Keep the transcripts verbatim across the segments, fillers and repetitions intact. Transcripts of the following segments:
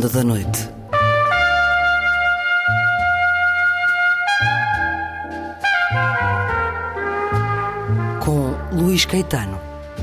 Ronda da Noite. Com Luís Caetano.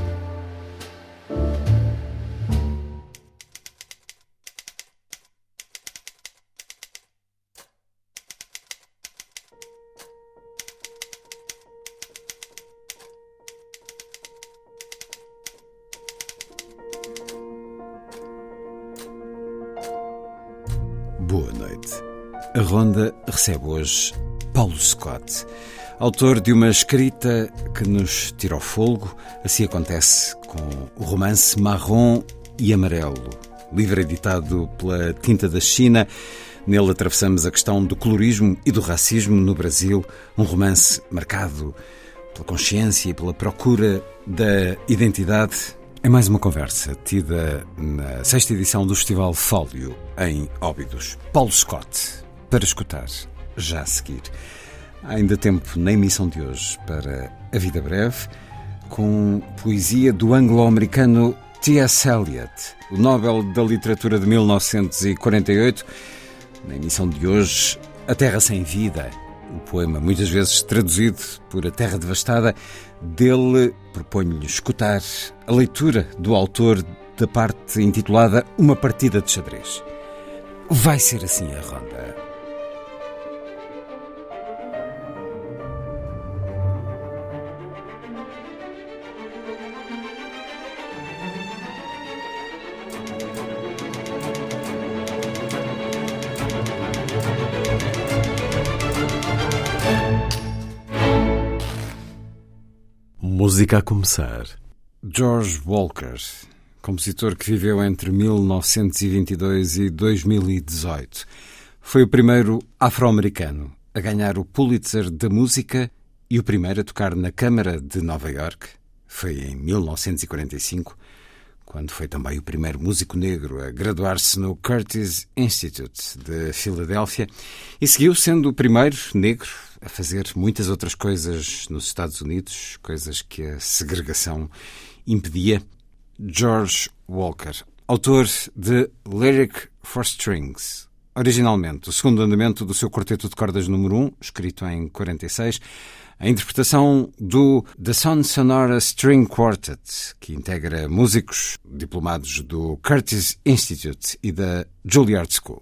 Boa noite. A Ronda recebe hoje Paulo Scott, autor de uma escrita que nos tira ao fôlego. Assim acontece com o romance Marrom e Amarelo, livro editado pela Tinta da China. Nele atravessamos a questão do colorismo e do racismo no Brasil, um romance marcado pela consciência e pela procura da identidade. É mais uma conversa tida na sexta edição do Festival Fólio, em Óbidos. Paulo Scott, para escutar já a seguir. Há ainda tempo na emissão de hoje para A Vida Breve, com poesia do anglo-americano T S Eliot, o Nobel da Literatura de mil novecentos e quarenta e oito. Na emissão de hoje, A Terra Sem Vida, o poema muitas vezes traduzido por A Terra Devastada. Dele proponho-lhe escutar a leitura do autor da parte intitulada Uma Partida de Xadrez. Vai ser assim a ronda. Música a começar. George Walker, compositor que viveu entre mil novecentos e vinte e dois e dois mil e dezoito. Foi o primeiro afro-americano a ganhar o Pulitzer da música e o primeiro a tocar na Câmara de Nova York. Foi em mil novecentos e quarenta e cinco, quando foi também o primeiro músico negro a graduar-se no Curtis Institute de Filadélfia e seguiu sendo o primeiro negro a fazer muitas outras coisas nos Estados Unidos, coisas que a segregação impedia. George Walker, autor de Lyric for Strings, originalmente o segundo andamento do seu quarteto de cordas número um, escrito em quarenta e seis, a interpretação do The Son Sonora String Quartet, que integra músicos diplomados do Curtis Institute e da Juilliard School.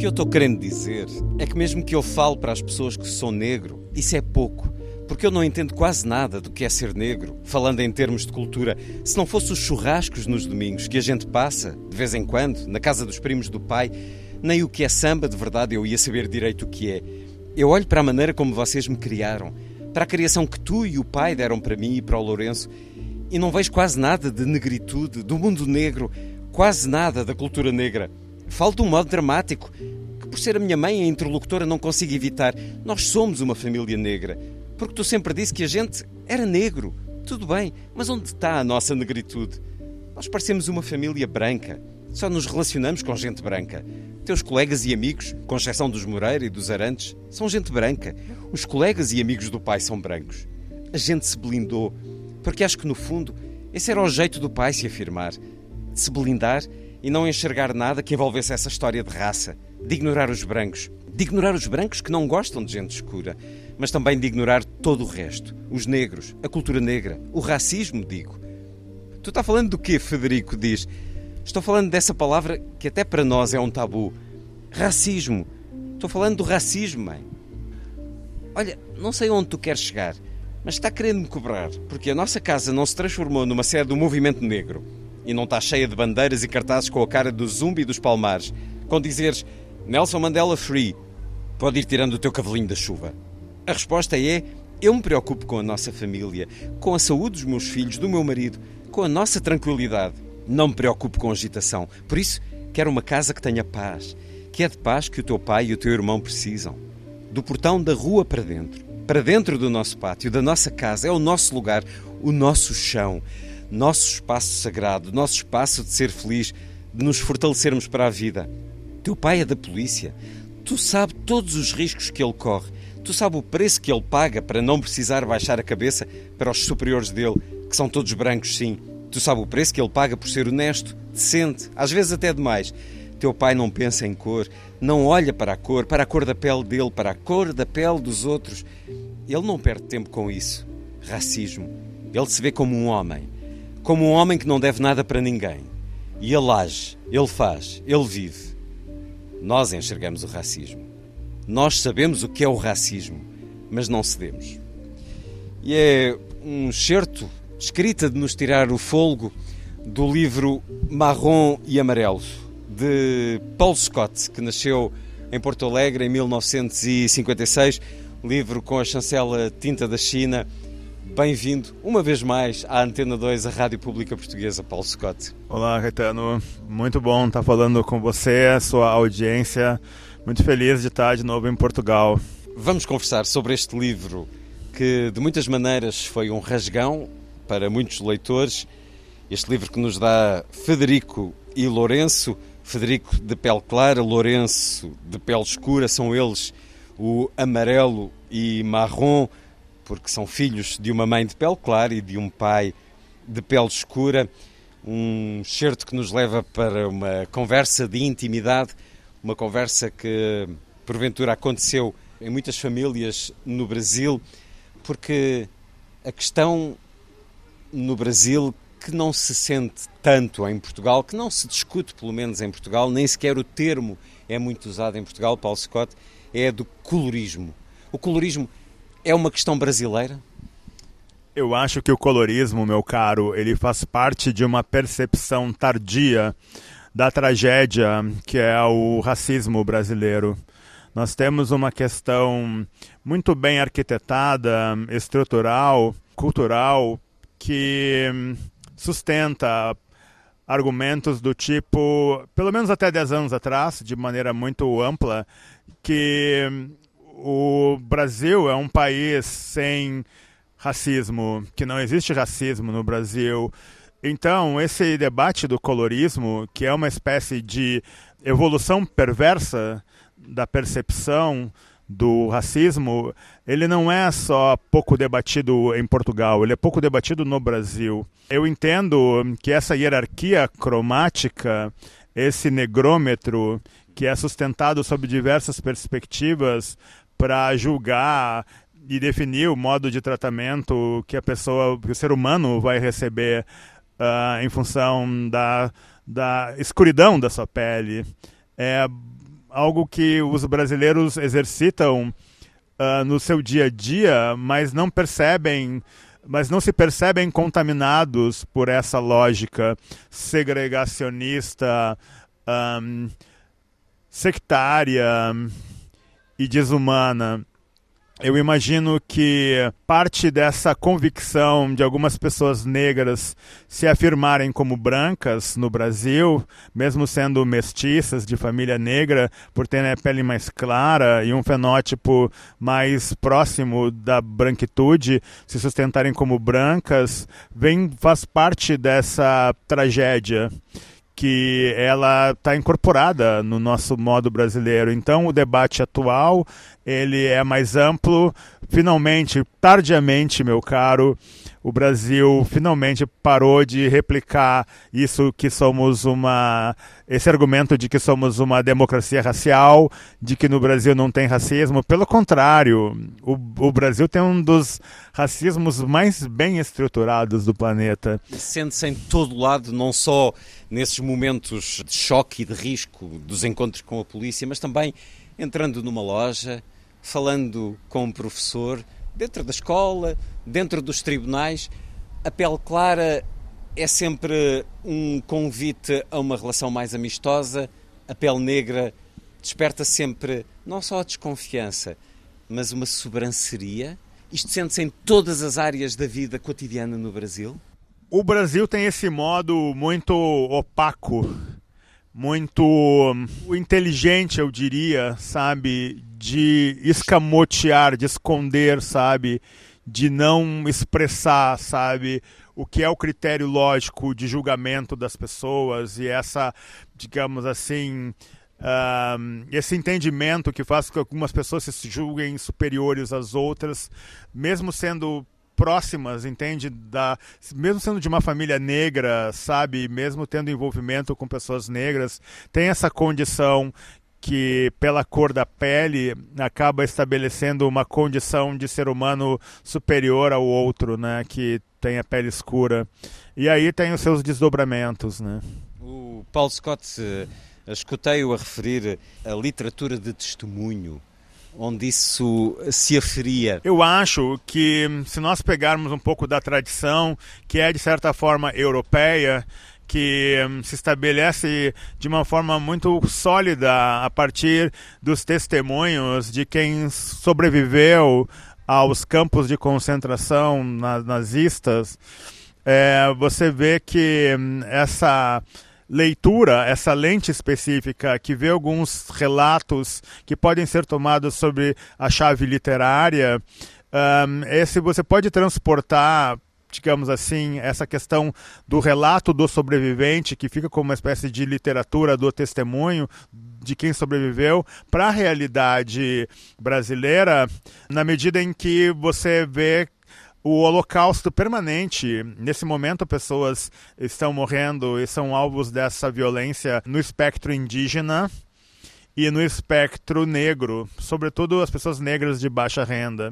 que eu estou querendo dizer é que mesmo que eu fale para as pessoas que sou negro, isso é pouco. Porque eu não entendo quase nada do que é ser negro, falando em termos de cultura. Se não fosse os churrascos nos domingos que a gente passa, de vez em quando, na casa dos primos do pai, nem o que é samba de verdade eu ia saber direito o que é. Eu olho para a maneira como vocês me criaram, para a criação que tu e o pai deram para mim e para o Lourenço, e não vejo quase nada de negritude, do mundo negro, quase nada da cultura negra. Falo de um modo dramático, que por ser a minha mãe a interlocutora não consigo evitar. Nós somos uma família negra. Porque tu sempre disse que a gente era negro. Tudo bem, mas onde está a nossa negritude? Nós parecemos uma família branca. Só nos relacionamos com gente branca. Teus colegas e amigos, com exceção dos Moreira e dos Arantes, são gente branca. Os colegas e amigos do pai são brancos. A gente se blindou, porque acho que no fundo esse era o jeito do pai se afirmar. De se blindar e não enxergar nada que envolvesse essa história de raça. De ignorar os brancos. De ignorar os brancos que não gostam de gente escura, mas também de ignorar todo o resto. Os negros, a cultura negra, o racismo, digo. Tu estás falando do quê, Federico? Diz. Estou falando dessa palavra que até para nós é um tabu. Racismo. Estou falando do racismo, mãe. Olha, não sei onde tu queres chegar, mas está querendo me cobrar, porque a nossa casa não se transformou numa sede do movimento negro e não está cheia de bandeiras e cartazes com a cara do Zumbi e dos Palmares, com dizeres Nelson Mandela Free. Pode ir tirando o teu cavalinho da chuva. A resposta é, eu me preocupo com a nossa família, com a saúde dos meus filhos, do meu marido, com a nossa tranquilidade. Não me preocupo com agitação. Por isso, quero uma casa que tenha paz, que é de paz que o teu pai e o teu irmão precisam. Do portão da rua para dentro, para dentro do nosso pátio, da nossa casa, é o nosso lugar, o nosso chão, nosso espaço sagrado, nosso espaço de ser feliz, de nos fortalecermos para a vida. Teu pai é da polícia. Tu sabes todos os riscos que ele corre. Tu sabes o preço que ele paga para não precisar baixar a cabeça para os superiores dele, que são todos brancos, sim. Tu sabes o preço que ele paga por ser honesto, decente, às vezes até demais. Teu pai não pensa em cor, não olha para a cor, para a cor da pele dele, para a cor da pele dos outros. Ele não perde tempo com isso. Racismo. Ele se vê como um homem. Como um homem que não deve nada para ninguém. E ele age, ele faz, ele vive. Nós enxergamos o racismo. Nós sabemos o que é o racismo, mas não cedemos. E é um excerto, escrita de nos tirar o fôlego, do livro Marrom e Amarelo, de Paul Scott, que nasceu em Porto Alegre em mil novecentos e cinquenta e seis, livro com a chancela tinta da China. Bem-vindo, uma vez mais, à Antena dois, a Rádio Pública Portuguesa, Paul Scott. Olá, Caetano. Muito bom estar falando com você, a sua audiência. Muito feliz de estar de novo em Portugal. Vamos conversar sobre este livro que, de muitas maneiras, foi um rasgão para muitos leitores. Este livro que nos dá Federico e Lourenço. Federico de pele clara, Lourenço de pele escura. São eles o amarelo e marrom, porque são filhos de uma mãe de pele clara e de um pai de pele escura. Um excerto que nos leva para uma conversa de intimidade, uma conversa que, porventura, aconteceu em muitas famílias no Brasil, porque a questão no Brasil que não se sente tanto em Portugal, que não se discute, pelo menos em Portugal, nem sequer o termo é muito usado em Portugal, Paul Scott, é a do colorismo. O colorismo é uma questão brasileira? Eu acho que o colorismo, meu caro, ele faz parte de uma percepção tardia da tragédia que é o racismo brasileiro. Nós temos uma questão muito bem arquitetada, estrutural, cultural, que sustenta argumentos do tipo, pelo menos até dez anos atrás, de maneira muito ampla, que o Brasil é um país sem racismo, que não existe racismo no Brasil. Então, esse debate do colorismo, que é uma espécie de evolução perversa da percepção do racismo, ele não é só pouco debatido em Portugal, ele é pouco debatido no Brasil. Eu entendo que essa hierarquia cromática, esse negrômetro, que é sustentado sob diversas perspectivas para julgar e definir o modo de tratamento que a pessoa, que o ser humano vai receber uh, em função da, da escuridão da sua pele, é algo que os brasileiros exercitam uh, no seu dia a dia, mas não percebem, mas não se percebem contaminados por essa lógica segregacionista, um, sectária e desumana. Eu imagino que parte dessa convicção de algumas pessoas negras se afirmarem como brancas no Brasil, mesmo sendo mestiças de família negra, por terem a pele mais clara e um fenótipo mais próximo da branquitude, se sustentarem como brancas, vem, faz parte dessa tragédia que ela está incorporada no nosso modo brasileiro. Então, o debate atual, ele é mais amplo. Finalmente, tardiamente, meu caro, o Brasil finalmente parou de replicar isso que somos uma... esse argumento de que somos uma democracia racial, de que no Brasil não tem racismo. Pelo contrário, o, o Brasil tem um dos racismos mais bem estruturados do planeta. Sente-se em todo lado, não só nesses momentos de choque e de risco dos encontros com a polícia, mas também entrando numa loja, falando com um professor, dentro da escola, dentro dos tribunais. A pele clara é sempre um convite a uma relação mais amistosa. A pele negra desperta sempre não só a desconfiança, mas uma sobranceria. Isto sente-se em todas as áreas da vida cotidiana no Brasil? O Brasil tem esse modo muito opaco, muito inteligente, eu diria, sabe, de escamotear, de esconder, sabe, de não expressar, sabe, o que é o critério lógico de julgamento das pessoas e essa, digamos assim, uh, esse entendimento que faz com que algumas pessoas se julguem superiores às outras, mesmo sendo próximas, entende? Da, mesmo sendo de uma família negra, sabe? Mesmo tendo envolvimento com pessoas negras, tem essa condição que, pela cor da pele, acaba estabelecendo uma condição de ser humano superior ao outro, né? Que tem a pele escura. E aí tem os seus desdobramentos, né? O Paulo Scott, escutei-o a referir a literatura de testemunho, onde isso se aferia. Eu acho que, se nós pegarmos um pouco da tradição, que é de certa forma europeia, que se estabelece de uma forma muito sólida a partir dos testemunhos de quem sobreviveu aos campos de concentração nazistas, é, você vê que essa leitura, essa lente específica que vê alguns relatos que podem ser tomados sobre a chave literária, um, esse você pode transportar, digamos assim, essa questão do relato do sobrevivente, que fica como uma espécie de literatura do testemunho de quem sobreviveu, para a realidade brasileira, na medida em que você vê o holocausto permanente. Nesse momento, pessoas estão morrendo e são alvos dessa violência no espectro indígena e no espectro negro, sobretudo as pessoas negras de baixa renda.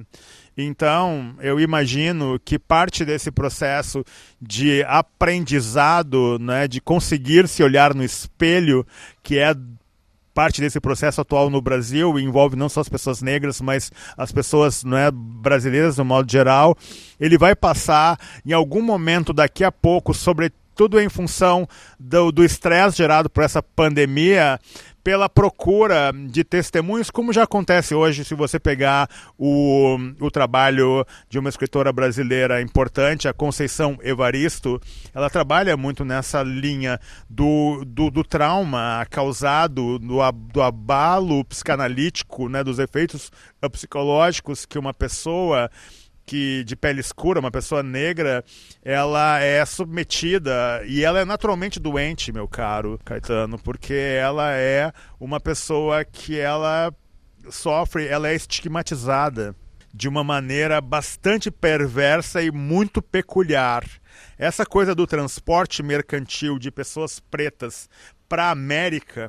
Então, eu imagino que parte desse processo de aprendizado, né, de conseguir se olhar no espelho, que é parte desse processo atual no Brasil, envolve não só as pessoas negras, mas as pessoas, não é, brasileiras, no modo geral, ele vai passar em algum momento daqui a pouco, sobretudo em função do estresse gerado por essa pandemia, pela procura de testemunhos, como já acontece hoje, se você pegar o, o trabalho de uma escritora brasileira importante, a Conceição Evaristo. Ela trabalha muito nessa linha do, do, do trauma causado, do, do abalo psicanalítico, né, dos efeitos psicológicos que uma pessoa que de pele escura, uma pessoa negra, ela é submetida e ela é naturalmente doente, meu caro Caetano, porque ela é uma pessoa que ela sofre, ela é estigmatizada de uma maneira bastante perversa e muito peculiar. Essa coisa do transporte mercantil de pessoas pretas para a América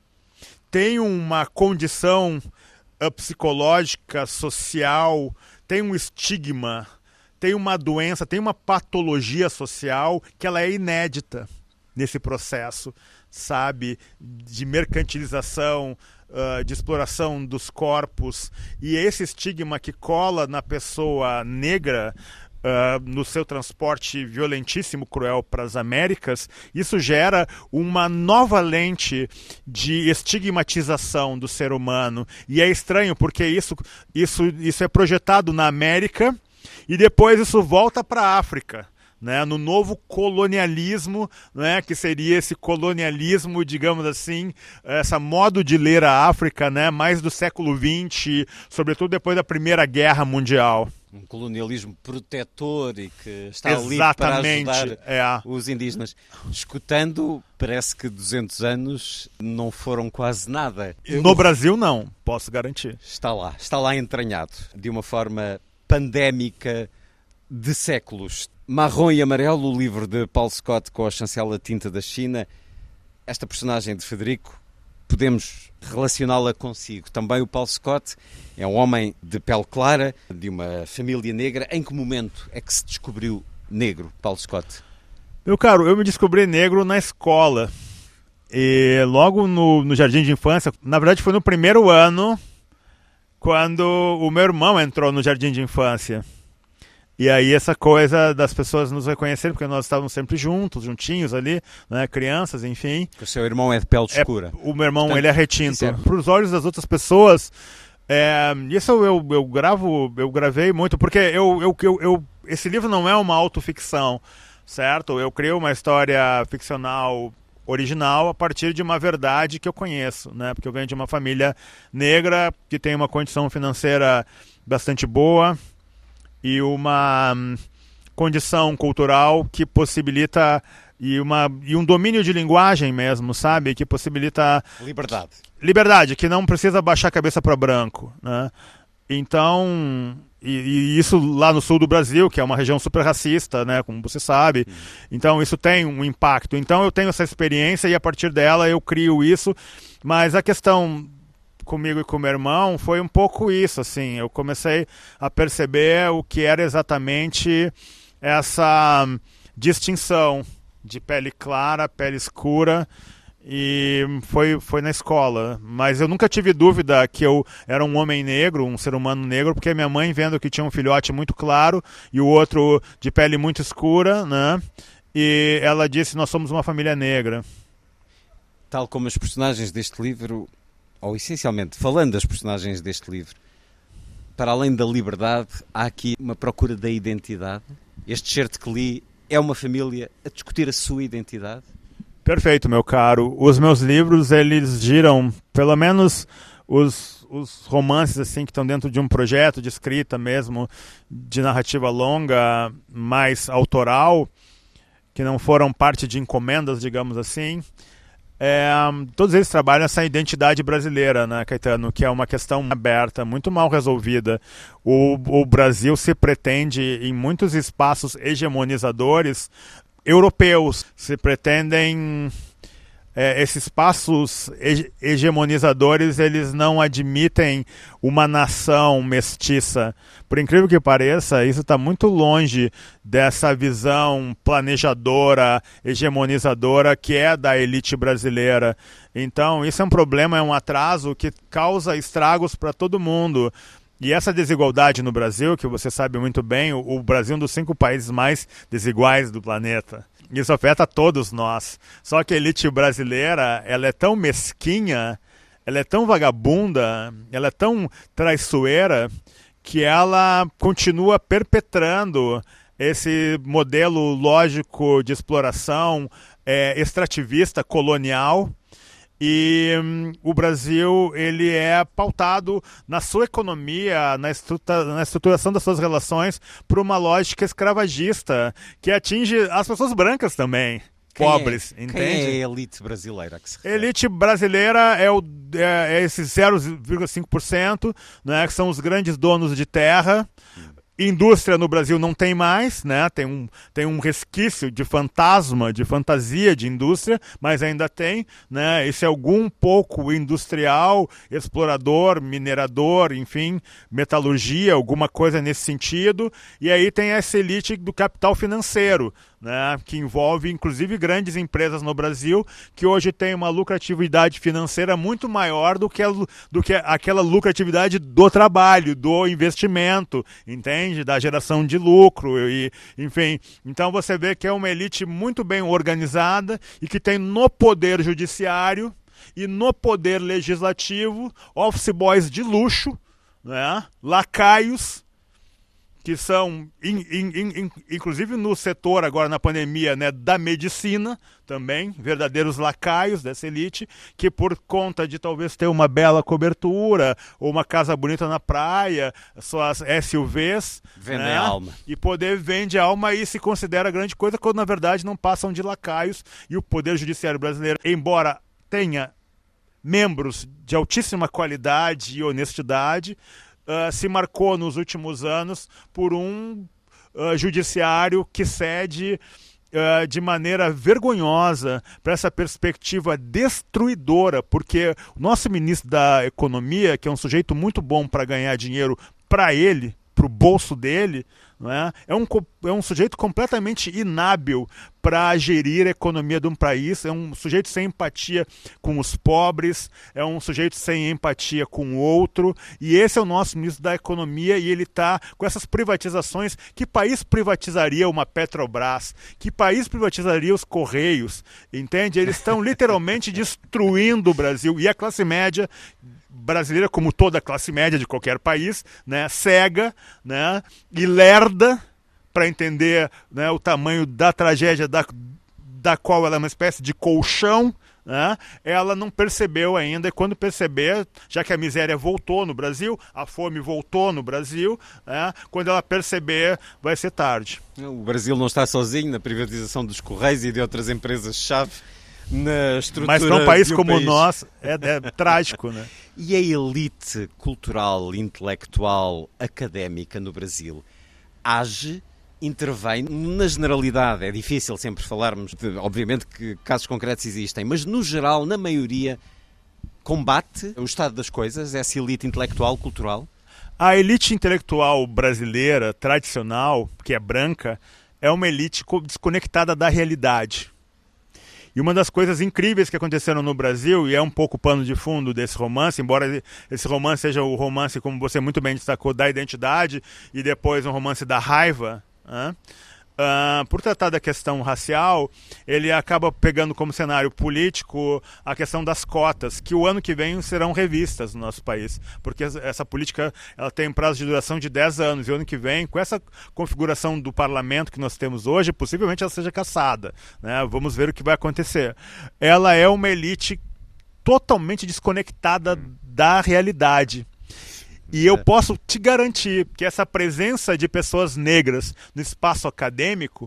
tem uma condição uh, psicológica, social, tem um estigma, tem uma doença, tem uma patologia social que ela é inédita nesse processo, sabe, de mercantilização uh, de exploração dos corpos e esse estigma que cola na pessoa negra Uh, no seu transporte violentíssimo, cruel para as Américas, isso gera uma nova lente de estigmatização do ser humano. E é estranho porque isso, isso, isso é projetado na América e depois isso volta para a África. Né, no novo colonialismo, né, que seria esse colonialismo, digamos assim, essa modo de ler a África, né, mais do século vinte, sobretudo depois da Primeira Guerra Mundial. Um colonialismo protetor e que está Exatamente, ali para ajudar é. os indígenas. Escutando, parece que duzentos anos não foram quase nada. No Brasil não, posso garantir. Está lá, está lá entranhado, de uma forma pandémica de séculos. Marrom e Amarelo, o livro de Paulo Scott com a chancela tinta da China. Esta personagem de Federico, podemos relacioná-la consigo. Também o Paulo Scott é um homem de pele clara, de uma família negra. Em que momento é que se descobriu negro, Paulo Scott? Meu caro, eu me descobri negro na escola. E logo no, no jardim de infância, na verdade foi no primeiro ano, quando o meu irmão entrou no jardim de infância. E aí essa coisa das pessoas nos reconhecerem, porque nós estávamos sempre juntos, juntinhos ali, né, crianças, enfim. O seu irmão é de pele escura. É, o meu irmão, Portanto, ele é retinto. é... Para os olhos das outras pessoas, é, isso eu, eu gravo, eu gravei muito, porque eu, eu, eu, eu, esse livro não é uma autoficção, certo? Eu criei uma história ficcional original a partir de uma verdade que eu conheço, né? Porque eu venho de uma família negra que tem uma condição financeira bastante boa, e uma hum, condição cultural que possibilita e, uma, e um domínio de linguagem mesmo, sabe? Que possibilita... Liberdade. Liberdade, que não precisa baixar a cabeça para branco, né? Então, e, e isso lá no sul do Brasil, que é uma região super racista, né? Como você sabe. Hum. Então isso tem um impacto. Então eu tenho essa experiência e a partir dela eu crio isso. Mas a questão... comigo e com meu irmão, foi um pouco isso, assim, eu comecei a perceber o que era exatamente essa distinção de pele clara, pele escura, e foi, foi na escola, mas eu nunca tive dúvida que eu era um homem negro, um ser humano negro, porque minha mãe vendo que tinha um filhote muito claro e o outro de pele muito escura, né, e ela disse, nós somos uma família negra. Tal como os personagens deste livro, ou essencialmente falando das personagens deste livro, para além da liberdade, há aqui uma procura da identidade. Este certo que li é uma família a discutir a sua identidade. Perfeito, meu caro. Os meus livros, eles giram, pelo menos os, os romances assim que estão dentro de um projeto de escrita mesmo, de narrativa longa, mais autoral, que não foram parte de encomendas, digamos assim. É, todos eles trabalham essa identidade brasileira, né, Caetano, que é uma questão aberta, muito mal resolvida. O, o Brasil se pretende, em muitos espaços hegemonizadores europeus, se pretendem... É, esses espaços hegemonizadores, eles não admitem uma nação mestiça. Por incrível que pareça, isso está muito longe dessa visão planejadora, hegemonizadora que é da elite brasileira. Então, isso é um problema, é um atraso que causa estragos para todo mundo. E essa desigualdade no Brasil, que você sabe muito bem, o Brasil é um dos cinco países mais desiguais do planeta. Isso afeta todos nós. Só que a elite brasileira, ela é tão mesquinha, ela é tão vagabunda, ela é tão traiçoeira, que ela continua perpetrando esse modelo lógico de exploração é, extrativista, colonial. E hum, o Brasil, ele é pautado na sua economia, na, estrutura, na estruturação das suas relações, por uma lógica escravagista que atinge as pessoas brancas também, quem pobres, é, entende? Quem é a elite brasileira que se refere? Elite brasileira é, o, é, é esse zero vírgula cinco por cento, né, que são os grandes donos de terra. Hum. Indústria no Brasil não tem mais, né? Tem um, tem um resquício de fantasma, de fantasia de indústria, mas ainda tem, né? Esse é algum pouco industrial, explorador, minerador, enfim, metalurgia, alguma coisa nesse sentido. E aí tem essa elite do capital financeiro, né, que envolve inclusive grandes empresas no Brasil, que hoje tem uma lucratividade financeira muito maior do que, a, do que aquela lucratividade do trabalho, do investimento, entende? Da geração de lucro, e, enfim. Então você vê que é uma elite muito bem organizada e que tem no poder judiciário e no poder legislativo office boys de luxo, né, lacaios, que são, in, in, in, inclusive no setor agora na pandemia, né, da medicina também, verdadeiros lacaios dessa elite, que por conta de talvez ter uma bela cobertura, ou uma casa bonita na praia, suas S U Vs, vendem né, alma. E poder vende alma e se considera grande coisa, quando na verdade não passam de lacaios. E o Poder Judiciário brasileiro, embora tenha membros de altíssima qualidade e honestidade, Uh, se marcou nos últimos anos por um uh, judiciário que cede uh, de maneira vergonhosa para essa perspectiva destruidora, porque o nosso ministro da Economia, que é um sujeito muito bom para ganhar dinheiro para ele, para o bolso dele, não é? É, um, é um sujeito completamente inábil para gerir a economia de um país, é um sujeito sem empatia com os pobres, é um sujeito sem empatia com o outro, e esse é o nosso ministro da Economia, e ele está com essas privatizações. Que país privatizaria uma Petrobras? Que país privatizaria os Correios? Entende? Eles estão literalmente destruindo o Brasil, e a classe média brasileira, como toda a classe média de qualquer país, né, cega, né, e lerda para entender, né, o tamanho da tragédia da, da qual ela é uma espécie de colchão, né, ela não percebeu ainda, e quando perceber, já que a miséria voltou no Brasil, a fome voltou no Brasil, né, quando ela perceber, vai ser tarde. O Brasil não está sozinho na privatização dos Correios e de outras empresas-chave na estrutura. Mas para um país um como país. o nosso, é, é trágico, né? E a elite cultural, intelectual, académica no Brasil age, intervém na generalidade? É difícil sempre falarmos, de, obviamente que casos concretos existem, mas no geral, na maioria, combate o estado das coisas, essa elite intelectual, cultural? A elite intelectual brasileira, tradicional, que é branca, é uma elite desconectada da realidade. E uma das coisas incríveis que aconteceram no Brasil, e é um pouco o pano de fundo desse romance, embora esse romance seja o romance, como você muito bem destacou, da identidade, e depois um romance da raiva, né? Uh, por tratar da questão racial, ele acaba pegando como cenário político a questão das cotas, que o ano que vem serão revistas no nosso país, porque essa política ela tem um prazo de duração de dez anos, e o ano que vem, com essa configuração do parlamento que nós temos hoje, possivelmente ela seja cassada, né? Vamos ver o que vai acontecer. Ela é uma elite totalmente desconectada da realidade. E eu posso te garantir que essa presença de pessoas negras no espaço acadêmico,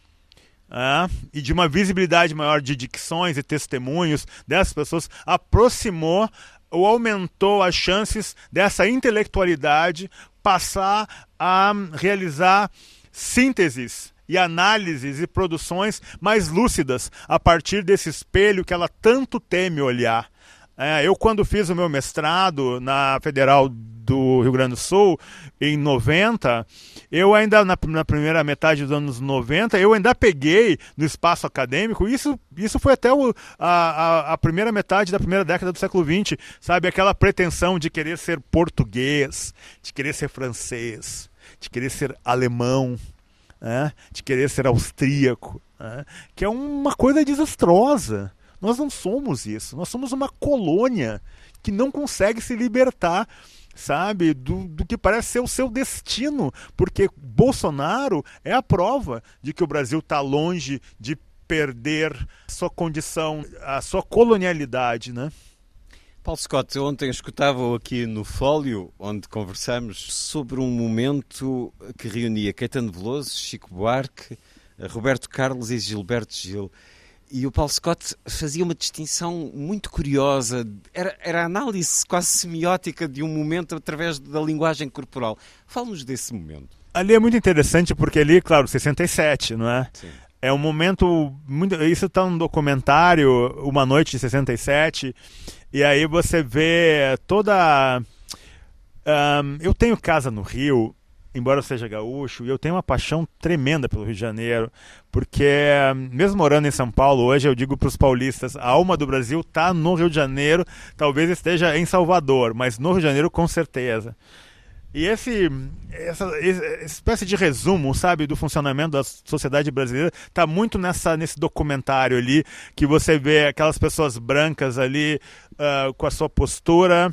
ah, e de uma visibilidade maior de dicções e testemunhos dessas pessoas aproximou ou aumentou as chances dessa intelectualidade passar a realizar sínteses e análises e produções mais lúcidas a partir desse espelho que ela tanto teme olhar. É, eu, quando fiz o meu mestrado na Federal do Rio Grande do Sul, em noventa, eu ainda, na, na primeira metade dos anos noventa, eu ainda peguei no espaço acadêmico, isso, isso foi até o, a, a, a primeira metade da primeira década do século vinte, sabe? Aquela pretensão de querer ser português, de querer ser francês, de querer ser alemão, né? De querer ser austríaco, né? Que é uma coisa desastrosa. Nós não somos isso, nós somos uma colônia que não consegue se libertar, sabe, do, do que parece ser o seu destino, porque Bolsonaro é a prova de que o Brasil está longe de perder sua condição, a sua colonialidade, né? Paulo Scott, eu ontem escutava aqui no Fólio, onde conversamos sobre um momento que reunia Caetano Veloso, Chico Buarque, Roberto Carlos e Gilberto Gil. E o Paulo Scott fazia uma distinção muito curiosa, era, era a análise quase semiótica de um momento através da linguagem corporal. Fala-nos desse momento. Ali é muito interessante porque ali, claro, sessenta e sete, não é? Sim. É um momento, muito, isso está no documentário, Uma Noite de sessenta e sete, e aí você vê toda... Um, eu tenho casa no Rio, embora eu seja gaúcho, eu tenho uma paixão tremenda pelo Rio de Janeiro, porque mesmo morando em São Paulo, hoje eu digo para os paulistas, a alma do Brasil está no Rio de Janeiro, talvez esteja em Salvador, mas no Rio de Janeiro com certeza. E esse, essa, essa espécie de resumo, sabe, do funcionamento da sociedade brasileira está muito nessa, nesse documentário ali, que você vê aquelas pessoas brancas ali uh, com a sua postura,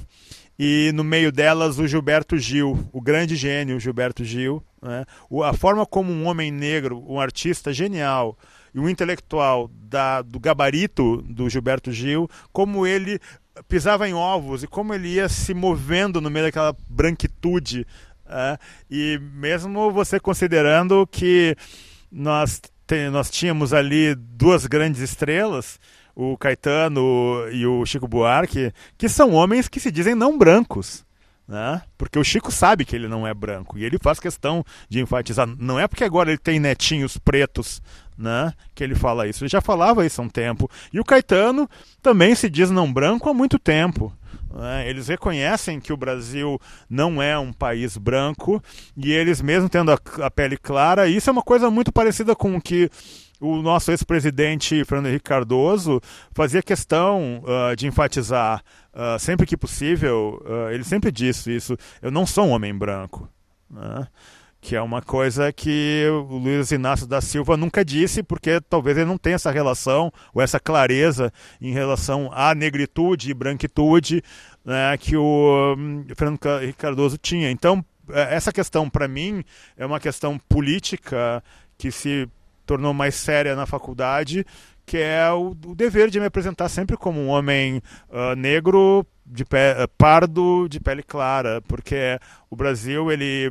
e no meio delas o Gilberto Gil, o grande gênio Gilberto Gil, né? A forma como um homem negro, um artista genial e um intelectual da, do gabarito do Gilberto Gil, como ele pisava em ovos e como ele ia se movendo no meio daquela branquitude, é? E mesmo você considerando que nós, te, nós tínhamos ali duas grandes estrelas, o Caetano e o Chico Buarque, que são homens que se dizem não brancos, né? Porque o Chico sabe que ele não é branco e ele faz questão de enfatizar. Não é porque agora ele tem netinhos pretos, né, que ele fala isso. Ele já falava isso há um tempo. E o Caetano também se diz não branco há muito tempo, né? Eles reconhecem que o Brasil não é um país branco e eles, mesmo tendo a, a pele clara, isso é uma coisa muito parecida com o que o nosso ex-presidente Fernando Henrique Cardoso fazia questão uh, de enfatizar, uh, sempre que possível, uh, ele sempre disse isso, eu não sou um homem branco, né? Que é uma coisa que o Luiz Inácio da Silva nunca disse, porque talvez ele não tenha essa relação, ou essa clareza em relação à negritude e branquitude, né, que o um, Fernando Henrique Cardoso tinha. Então, essa questão, para mim, é uma questão política que se tornou mais séria na faculdade, que é o, o dever de me apresentar sempre como um homem uh, negro, de pé, uh, pardo, de pele clara, porque o Brasil, ele,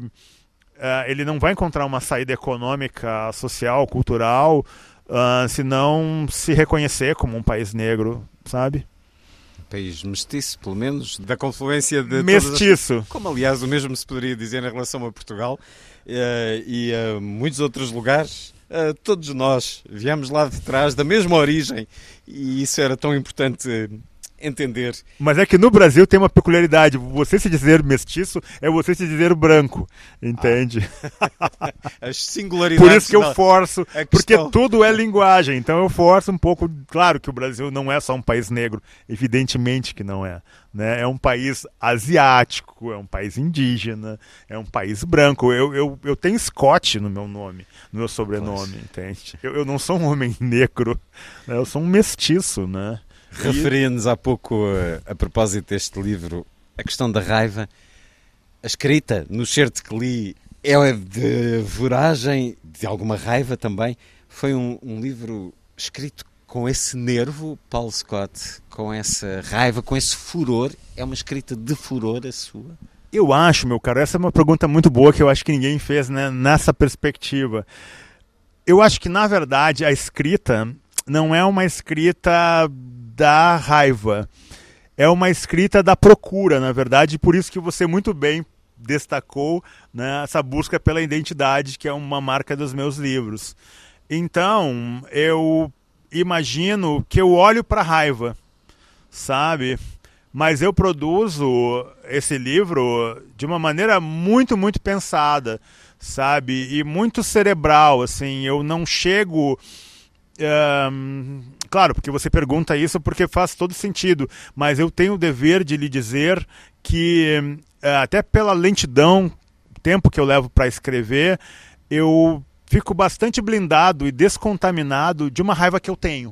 uh, ele não vai encontrar uma saída econômica, social, cultural, uh, se não se reconhecer como um país negro, sabe? País mestiço, pelo menos, da confluência de mestiço. Todas as... Como, aliás, o mesmo se poderia dizer em relação a Portugal uh, e a muitos outros lugares. Uh, todos nós viemos lá de trás, da mesma origem, e isso era tão importante entender. Mas é que no Brasil tem uma peculiaridade. Você se dizer mestiço é você se dizer branco, entende? Ah. As singularidades. Por isso que eu forço, porque questão... tudo é linguagem. Então eu forço um pouco. Claro que o Brasil não é só um país negro, evidentemente que não é, né? É um país asiático, é um país indígena, é um país branco. Eu, eu, eu tenho Scott no meu nome, no meu sobrenome, pois. Entende? Eu, eu não sou um homem negro, né? Eu sou um mestiço, né? Referia-nos há pouco, a, a propósito deste livro, a questão da raiva. A escrita, no certo que li, é de voragem, de alguma raiva também. Foi um, um livro escrito com esse nervo, Paulo Scott, com essa raiva, com esse furor. É uma escrita de furor a sua? Eu acho, meu caro, essa é uma pergunta muito boa que eu acho que ninguém fez, né, nessa perspectiva. Eu acho que, na verdade, a escrita não é uma escrita da raiva, é uma escrita da procura, na verdade, por isso que você muito bem destacou, né, essa busca pela identidade, que é uma marca dos meus livros. Então, eu imagino que eu olho para a raiva, sabe? Mas eu produzo esse livro de uma maneira muito, muito pensada, sabe? E muito cerebral, assim, eu não chego... Um, claro, porque você pergunta isso porque faz todo sentido, mas eu tenho o dever de lhe dizer que, até pela lentidão, tempo que eu levo para escrever, eu fico bastante blindado e descontaminado de uma raiva que eu tenho,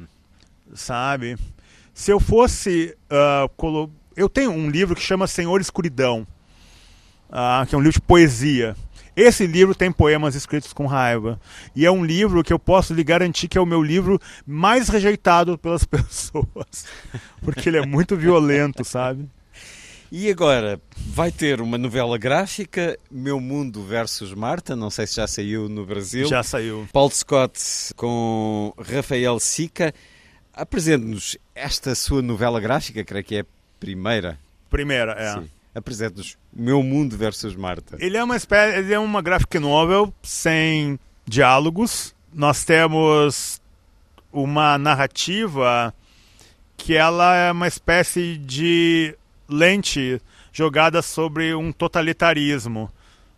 sabe? Se eu fosse... Uh, colo... Eu tenho um livro que chama Senhor Escuridão, uh, que é um livro de poesia. Esse livro tem poemas escritos com raiva. E é um livro que eu posso lhe garantir que é o meu livro mais rejeitado pelas pessoas. Porque ele é muito violento, sabe? E agora, vai ter uma novela gráfica, Meu Mundo versus Marta, não sei se já saiu no Brasil. Já saiu. Paulo Scott com Rafael Sica. Apresente-nos esta sua novela gráfica, creio que é a primeira. Primeira, é. Sim. Apresente-nos Meu Mundo versus Marta. Ele é uma espécie, ele é uma graphic novel sem diálogos. Nós temos uma narrativa que ela é uma espécie de lente jogada sobre um totalitarismo,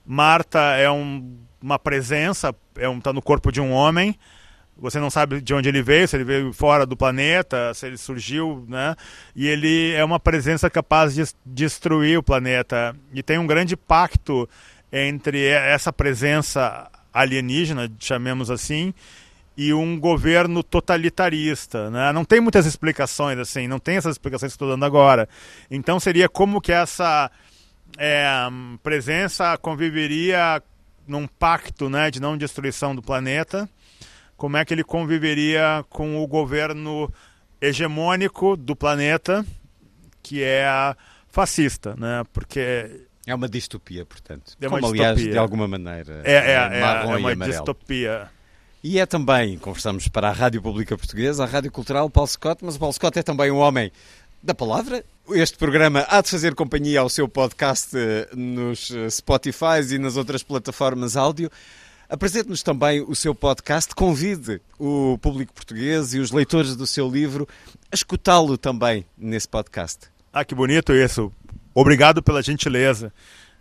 Marta é um, uma presença, é um, tá no corpo de um homem. Você não sabe de onde ele veio, se ele veio fora do planeta, se ele surgiu, né? E ele é uma presença capaz de destruir o planeta. E tem um grande pacto entre essa presença alienígena, chamemos assim, e um governo totalitarista, né? Não tem muitas explicações, assim, não tem essas explicações que estou dando agora. Então seria como que essa é, presença conviveria num pacto, né, de não destruição do planeta. Como é que ele conviveria com o governo hegemônico do planeta, que é a fascista, né? Porque é uma distopia, portanto. É uma Como, distopia. aliás, de alguma maneira, é, é, é, marrom é uma e amarelo. distopia. E é também, conversamos para a Rádio Pública Portuguesa, a Rádio Cultural Paulo Scott, mas o Paulo Scott é também um homem da palavra. Este programa há de fazer companhia ao seu podcast nos Spotify e nas outras plataformas áudio. Apresente-nos também o seu podcast, convide o público português e os leitores do seu livro a escutá-lo também nesse podcast. Ah, que bonito isso. Obrigado pela gentileza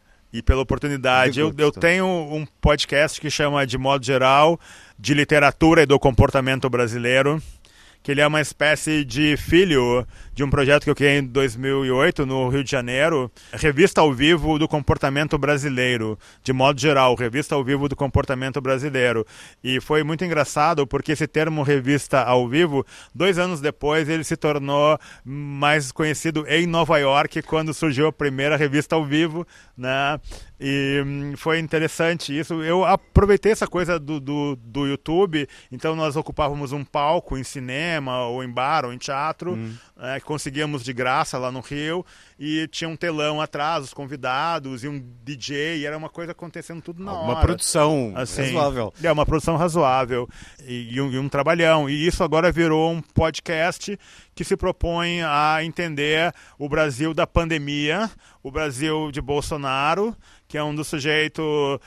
e pela oportunidade. Eu, eu tenho um podcast que chama, de modo geral, de literatura e do comportamento brasileiro, que ele é uma espécie de filho de um projeto que eu criei em dois mil e oito, no Rio de Janeiro, Revista ao Vivo do Comportamento Brasileiro, de modo geral, Revista ao Vivo do Comportamento Brasileiro. E foi muito engraçado, porque esse termo Revista ao Vivo, dois anos depois, ele se tornou mais conhecido em Nova York, quando surgiu a primeira Revista ao Vivo, né? E hum, foi interessante isso. Eu aproveitei essa coisa do, do, do YouTube, então nós ocupávamos um palco em cinema, ou em bar, ou em teatro, hum. é, que conseguíamos de graça lá no Rio, e tinha um telão atrás, os convidados, e um D J, e era uma coisa acontecendo tudo na hora. Uma produção assim, razoável. É, uma produção razoável, e, e, um, e um trabalhão. E isso agora virou um podcast que se propõe a entender o Brasil da pandemia, o Brasil de Bolsonaro, que é um dos sujeitos,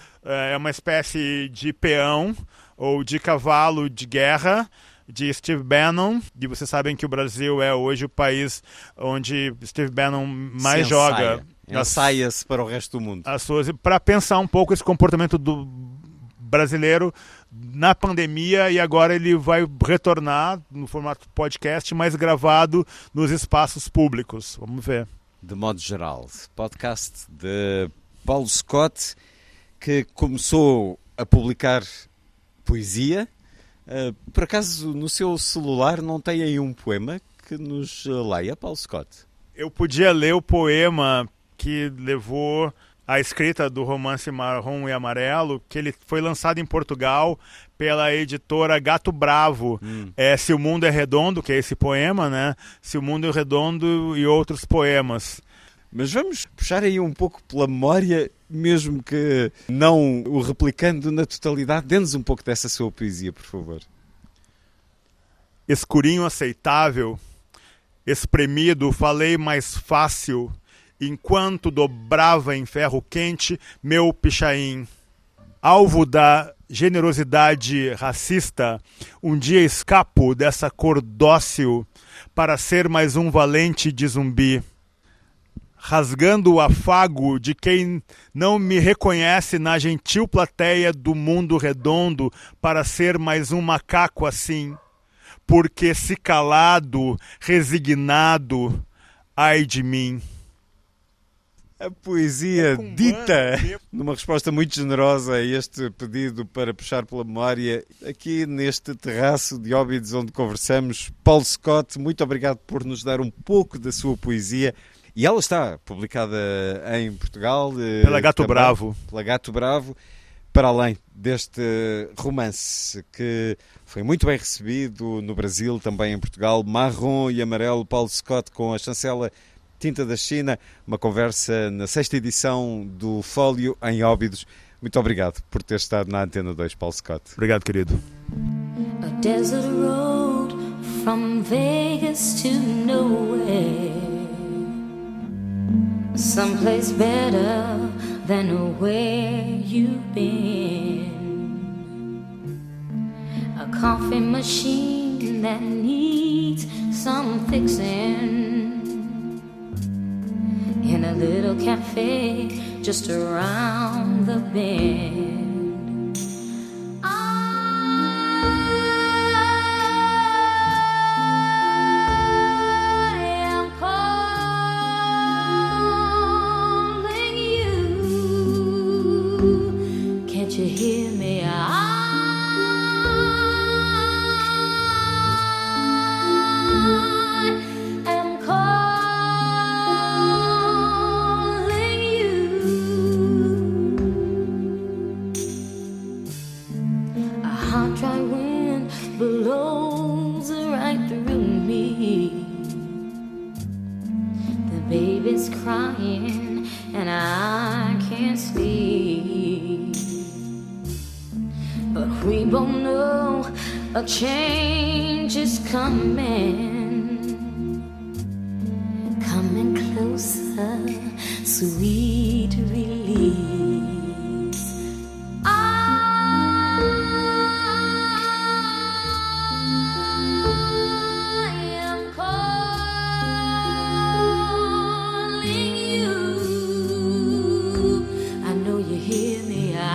é uma espécie de peão ou de cavalo de guerra de Steve Bannon. E vocês sabem que o Brasil é hoje o país onde Steve Bannon mais se joga. Ensaia-se para o resto do mundo. As suas, para pensar um pouco esse comportamento do brasileiro na pandemia, e agora ele vai retornar no formato podcast, mas gravado nos espaços públicos. Vamos ver. De modo geral, podcast de Paulo Scott, que começou a publicar poesia. Uh, por acaso, no seu celular não tem aí um poema que nos leia, Paulo Scott? Eu podia ler o poema que levou à escrita do romance Marrom e Amarelo, que ele foi lançado em Portugal pela editora Gato Bravo. Hum. É Se o Mundo é Redondo, que é esse poema, né? Se o Mundo é Redondo e outros poemas. Mas vamos puxar aí um pouco pela memória, mesmo que não o replicando na totalidade. Dê-nos um pouco dessa sua poesia, por favor. Escurinho aceitável, espremido, falei mais fácil, enquanto dobrava em ferro quente meu pichain. Alvo da generosidade racista, um dia escapo dessa cor dócil para ser mais um valente de zumbi. Rasgando o afago de quem não me reconhece na gentil plateia do mundo redondo para ser mais um macaco assim. Porque se calado, resignado, ai de mim. A poesia é dita numa resposta muito generosa a este pedido para puxar pela memória, aqui neste terraço de Óbidos onde conversamos. Paulo Scott, muito obrigado por nos dar um pouco da sua poesia. E ela está publicada em Portugal. Pela Gato também, Bravo. Pela Gato Bravo, para além deste romance que foi muito bem recebido no Brasil, também em Portugal. Marrom e Amarelo, Paulo Scott com a chancela Tinta da China. Uma conversa na sexta edição do Fólio em Óbidos. Muito obrigado por ter estado na Antena dois, Paulo Scott. Obrigado, querido. A desert road from Vegas to nowhere. Someplace better than where you've been. A coffee machine that needs some fixing. In a little cafe just around the bend. You hear me? I am calling you. A hot, dry wind blows right through me. The baby's crying and I can't sleep. But we both know a change is coming, coming closer, sweet release. I am calling you. I know you hear me. I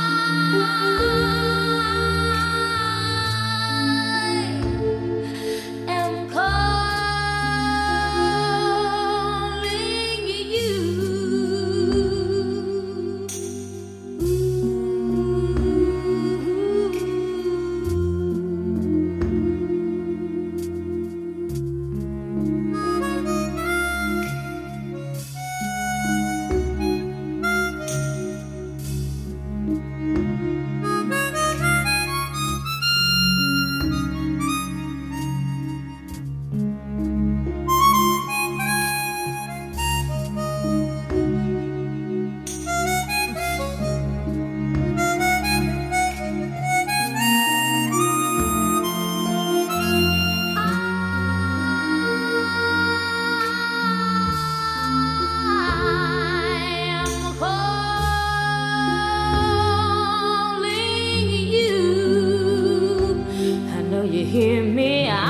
hear me? I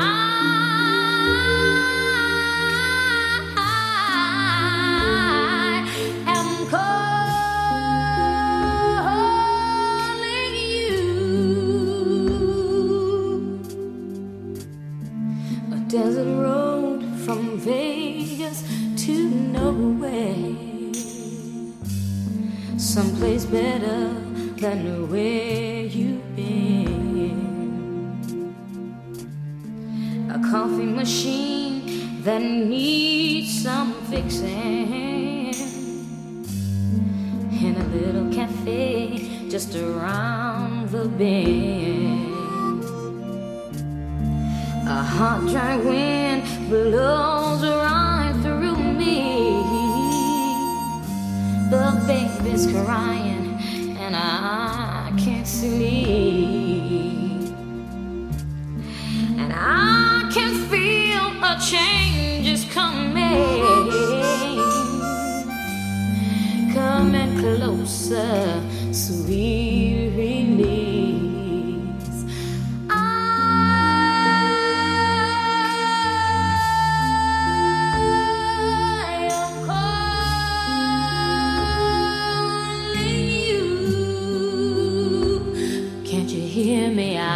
am calling you. A desert road from Vegas to nowhere, someplace better than where you've been. A coffee machine that needs some fixing, in a little cafe just around the bend. A hot, dry wind blows right through me. The baby's crying and I can't sleep, and I can feel a change is coming, coming closer, sweet release. I am calling you. Can't you hear me? I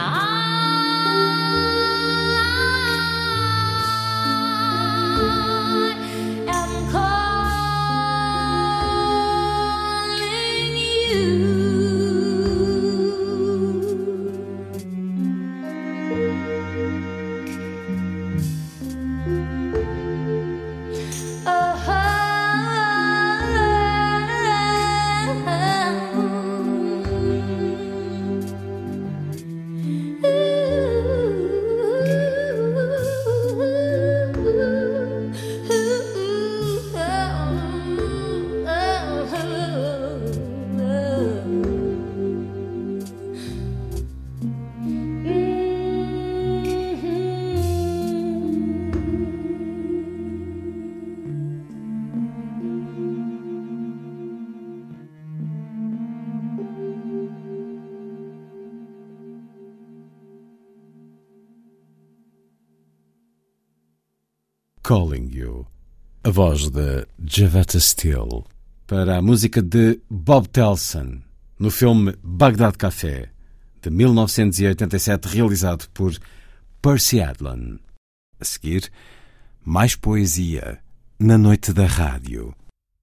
Calling You, a voz de Javatta Steele, para a música de Bob Telson, no filme Baghdad Café, de mil novecentos e oitenta e sete, realizado por Percy Adlon. A seguir, mais poesia na noite da rádio.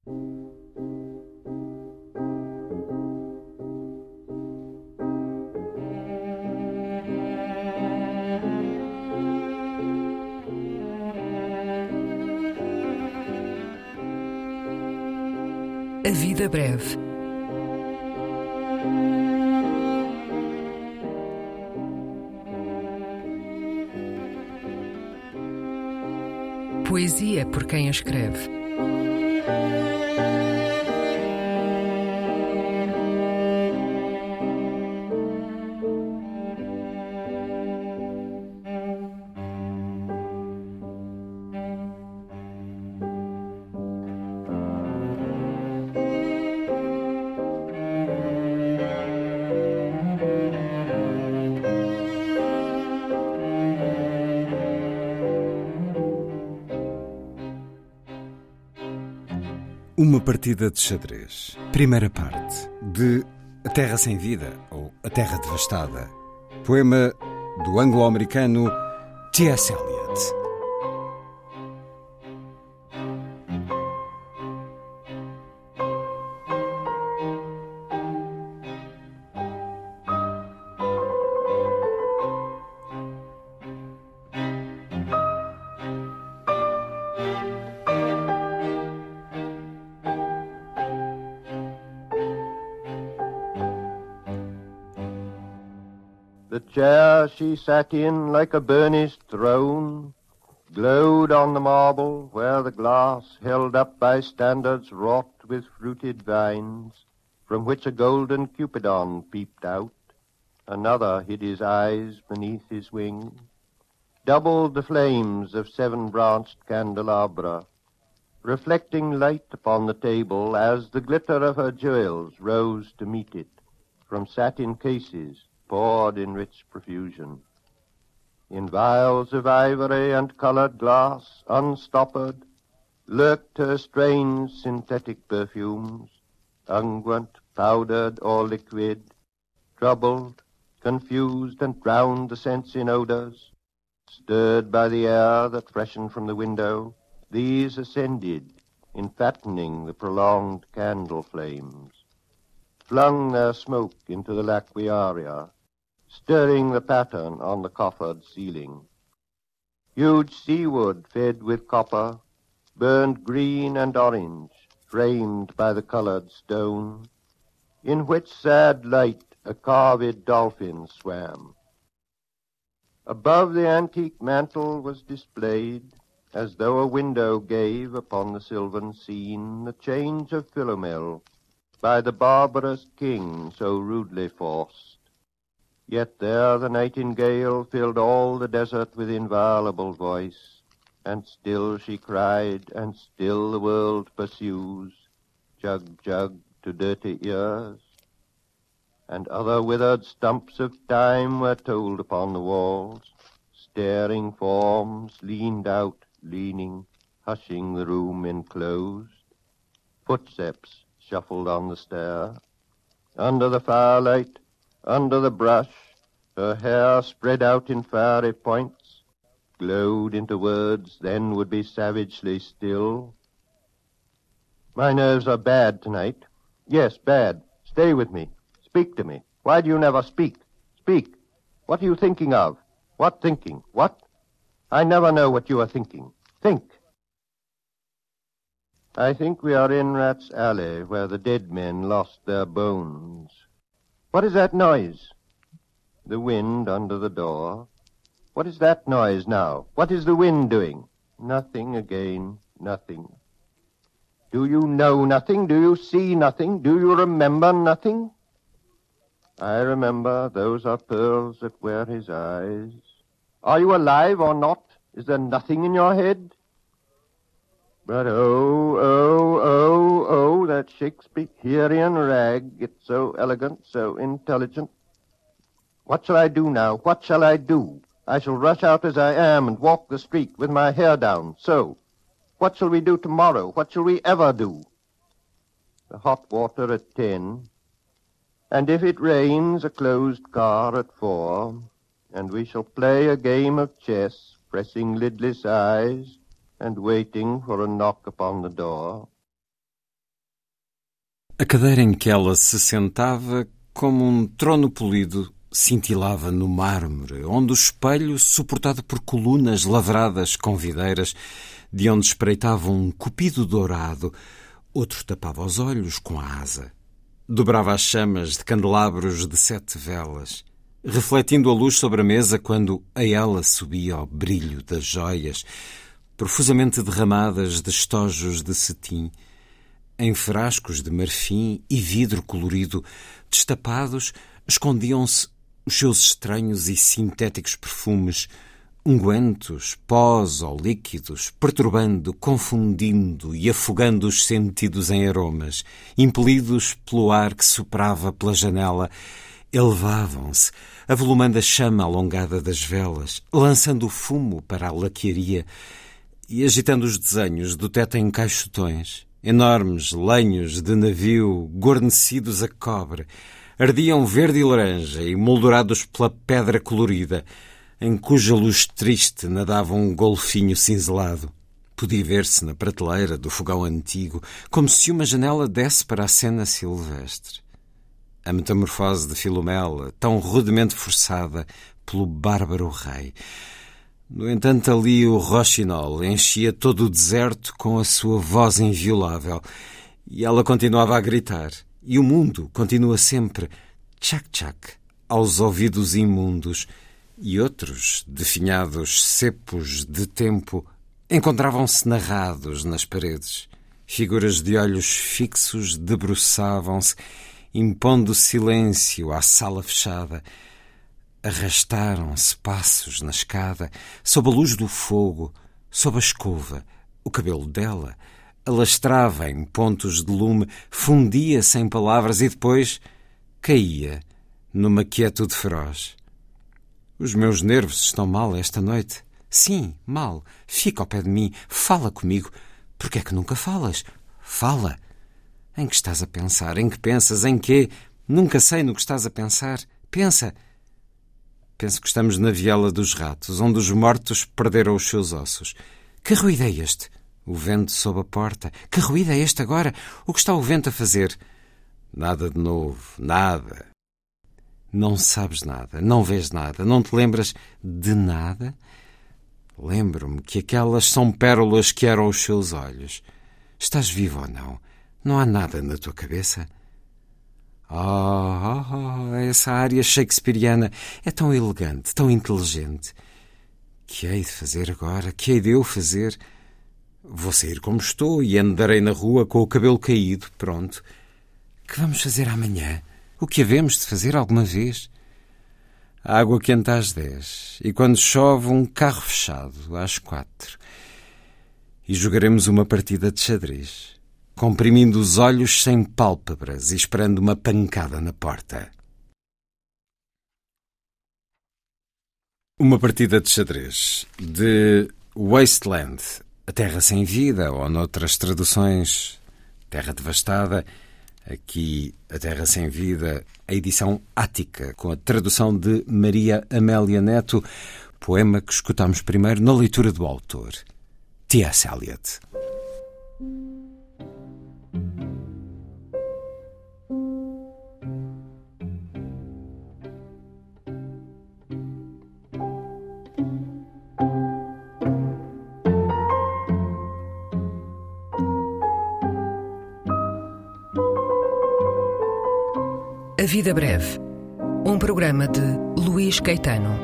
A vida breve. Poesia por quem a escreve. Uma partida de xadrez. Primeira parte. De A Terra Sem Vida, ou A Terra Devastada. Poema do anglo-americano T S Eliot. The chair she sat in like a burnished throne glowed on the marble where the glass held up by standards wrought with fruited vines, from which a golden Cupidon peeped out. Another hid his eyes beneath his wing. Doubled the flames of seven-branched candelabra, reflecting light upon the table as the glitter of her jewels rose to meet it from satin cases poured in rich profusion. In vials of ivory and colored glass, unstoppered, lurked her strange synthetic perfumes, unguent, powdered or liquid, troubled, confused and drowned the sense in odors. Stirred by the air that freshened from the window, these ascended, enfattening the prolonged candle flames, flung their smoke into the laquiaria, stirring the pattern on the coffered ceiling. Huge seawood fed with copper, burned green and orange, framed by the colored stone, in which sad light a carved dolphin swam. Above the antique mantel was displayed, as though a window gave upon the sylvan scene, the change of Philomel by the barbarous king so rudely forced. Yet there the nightingale filled all the desert with inviolable voice, and still she cried, and still the world pursues, jug, jug, to dirty ears. And other withered stumps of time were told upon the walls. Staring forms leaned out, leaning, hushing the room enclosed. Footsteps shuffled on the stair. Under the firelight, under the brush, her hair spread out in fiery points, glowed into words, then would be savagely still. My nerves are bad tonight. Yes, bad. Stay with me. Speak to me. Why do you never speak? Speak. What are you thinking of? What thinking? What? I never know what you are thinking. Think. I think we are in Rat's Alley, where the dead men lost their bones. What is that noise? The wind under the door. What is that noise now? What is the wind doing? Nothing again, nothing. Do you know nothing? Do you see nothing? Do you remember nothing? I remember those are pearls that wear his eyes. Are you alive or not? Is there nothing in your head? But oh, oh, oh, oh, that Shakespearean rag, it's so elegant, so intelligent. What shall I do now? What shall I do? I shall rush out as I am and walk the street with my hair down, so. What shall we do tomorrow? What shall we ever do? the hot water at ten, and if it rains, a closed car at four, and we shall play a game of chess, pressing lidless eyes and waiting for a knock upon the door. A cadeira em que ela se sentava, como um trono polido, cintilava no mármore, onde o espelho, suportado por colunas lavradas com videiras, de onde espreitava um cupido dourado, outro tapava os olhos com a asa. Dobrava as chamas de candelabros de sete velas, refletindo a luz sobre a mesa quando a ela subia o brilho das joias, profusamente derramadas de estojos de cetim, em frascos de marfim e vidro colorido, destapados, escondiam-se os seus estranhos e sintéticos perfumes, ungüentos, pós ou líquidos, perturbando, confundindo e afogando os sentidos em aromas, impelidos pelo ar que soprava pela janela, elevavam-se, avolumando a chama alongada das velas, lançando o fumo para a laquearia e agitando os desenhos do teto em caixotões. Enormes lenhos de navio guarnecidos a cobre ardiam verde e laranja e moldurados pela pedra colorida, em cuja luz triste nadava um golfinho cinzelado. Podia ver-se na prateleira do fogão antigo, como se uma janela desse para a cena silvestre. A metamorfose de Filomela, tão rudemente forçada pelo bárbaro rei. No entanto, ali o roxinol enchia todo o deserto com a sua voz inviolável, e ela continuava a gritar, e o mundo continua sempre tchac-tchac aos ouvidos imundos, e outros, definhados cepos de tempo, encontravam-se narrados nas paredes. Figuras de olhos fixos debruçavam-se, impondo silêncio à sala fechada. Arrastaram-se passos na escada, sob a luz do fogo, sob a escova. O cabelo dela alastrava em pontos de lume, fundia sem palavras e depois caía numa quietude feroz. Os meus nervos estão mal esta noite. Sim, mal. Fica ao pé de mim. Fala comigo. Por que é que nunca falas? Fala. Em que estás a pensar? Em que pensas? Em quê? Nunca sei no que estás a pensar. Pensa. Penso que estamos na viela dos ratos, onde os mortos perderam os seus ossos. Que ruído é este? O vento sob a porta. Que ruído é este agora? O que está o vento a fazer? Nada de novo. Nada. Não sabes nada, não vês nada, não te lembras de nada? Lembro-me que aquelas são pérolas que eram os seus olhos. Estás vivo ou não? Não há nada na tua cabeça? Oh, oh, oh, essa área shakespeariana é tão elegante, tão inteligente. Que hei de fazer agora? Que hei de eu fazer? Vou sair como estou e andarei na rua com o cabelo caído, pronto. Que vamos fazer amanhã? O que havemos de fazer alguma vez? A água quente às dez, e quando chove um carro fechado às quatro. E jogaremos uma partida de xadrez, comprimindo os olhos sem pálpebras e esperando uma pancada na porta. Uma partida de xadrez, de Wasteland, a Terra Sem Vida, ou noutras traduções, Terra Devastada. Aqui, A Terra Sem Vida, a edição ática, com a tradução de Maria Amélia Neto, poema que escutamos primeiro na leitura do autor, T S Eliot. A Vida Breve, um programa de Luís Caetano.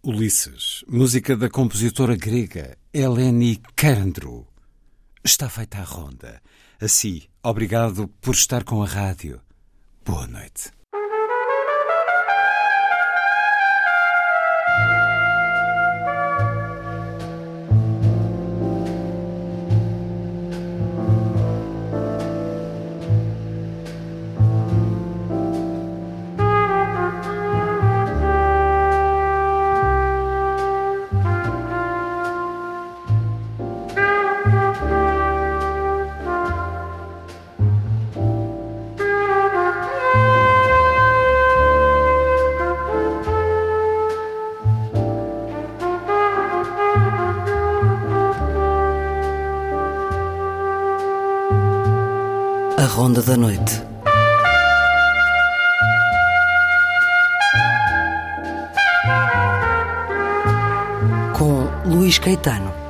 Ulisses, música da compositora grega Eleni Karandrou. Está feita a ronda. Assim, obrigado por estar com a rádio. Boa noite. A Ronda da Noite. Com Luís Caetano.